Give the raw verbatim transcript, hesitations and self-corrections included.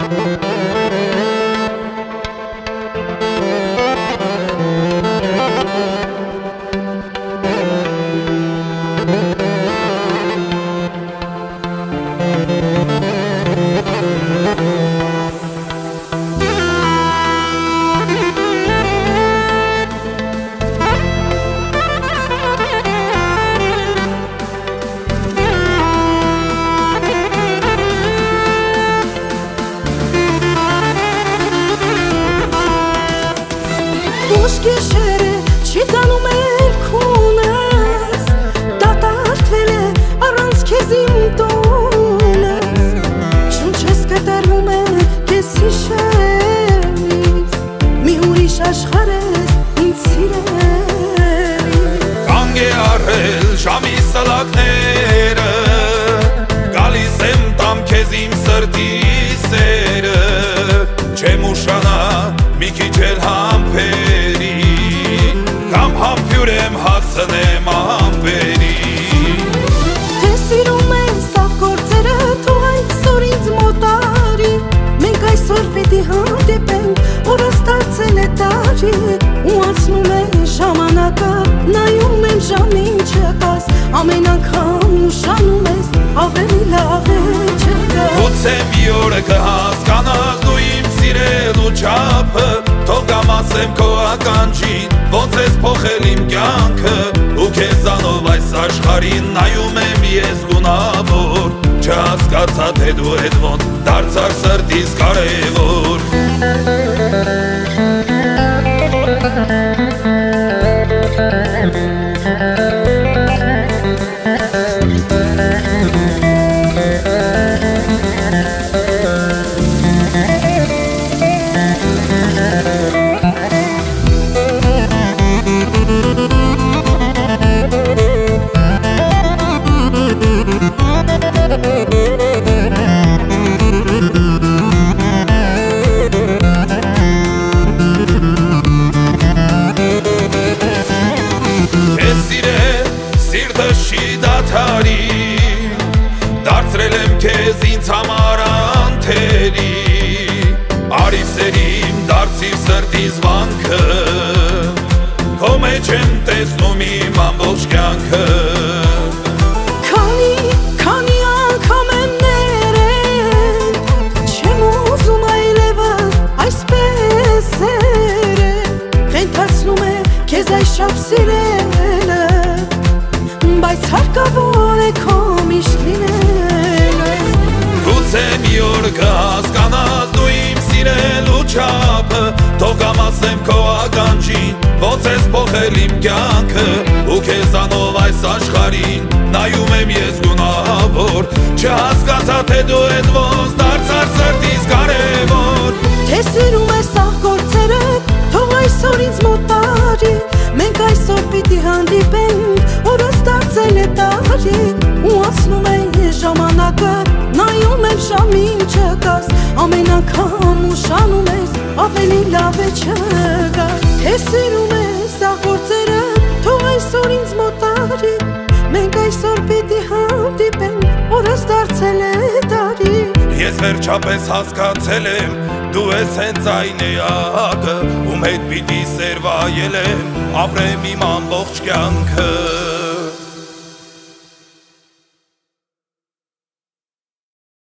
Ուշ գիշերը չի տանում էլ քունս, դատարկվել է առանց քեզ իմ տոնս, շունչս կտրվում է քեզ հիշելիս, մի ուրիշ աշխարհ ես ինձ սիրելիս։ Կանգ է առել ժամի սլակները, գալիս եմ տամ քեզ իմ սրտի սերը, չեմ ուշանա մի քիչ էլ համբերի, կամ համբյուրեմ հասնեմ ամպերի։ Թե սիրում ես աղ գործերը, թող այսօր ինձ մոտ արի, մենք այսօր պիտի հանդիպենք, օրս դարձել է տարի, ու անցնում է ժամանակը, նայում եմ ժամին չկաս, ամեն անգամ ուշանում ես, ավելի լավ է չկա։ Գուցե մի օր կհասկանաս դու իմ սիրելու չափը, թող կամասեմ քո ականջին, ոնց ես փոխել իմ կյանքը, ու քեզանով այս աշխարհին նայում եմ ես գունավոր, չհասկացա թե դու հետ ոնց դարձար սրտիս կարևոր։ Դարձրել եմ քեզ ինձ համար անթերի, արի սերիմ դարձիր սրտիս վանքը, քո մեջ եմ տեսնում իմ ամբողջ կյանքը։ Քանի, քանի անգամ եմ ներել, չեմ ուզում այլևս այսպես սերել, խենթացնում է քեզ այսչափ սիրելը, բայց հարկավոր է քո միշտ լինելը։ Գուցե մի օր կհասկանաս դու իմ սիրելու չափը, թող կամասեմ քո ականջին, ոնց ես փոխել իմ կյանքը, ու քեզանով այս աշխարհին նայում եմ ես գունավոր, չհասկացա թե դու հետ ոնց դարձար սրտիս կարևոր։ Թե սիրում ես աղ գործերը, թող այսօր ինձ մոտ արի, մենք այսօր պիտի հանդիպենք, օրս դարձել է տարի, ու անցնում է ժամանակը, նայում եմ ժամին չկաս, ամեն անգամ ուշանում ես, ավելի լավ է չգաս։ Թե սիրում ես աղ գործերը, թող այսօր ինձ մոտ արի, մենք այսօր պիտի հանդիպենք, օրս դարձել է տարի։ Ես վերջապես հասկացել եմ, դու ես հենց այն էակը, ում հետ պիտի սեր վայելեմ, ապրեմ իմ ամբողջ կյանքը։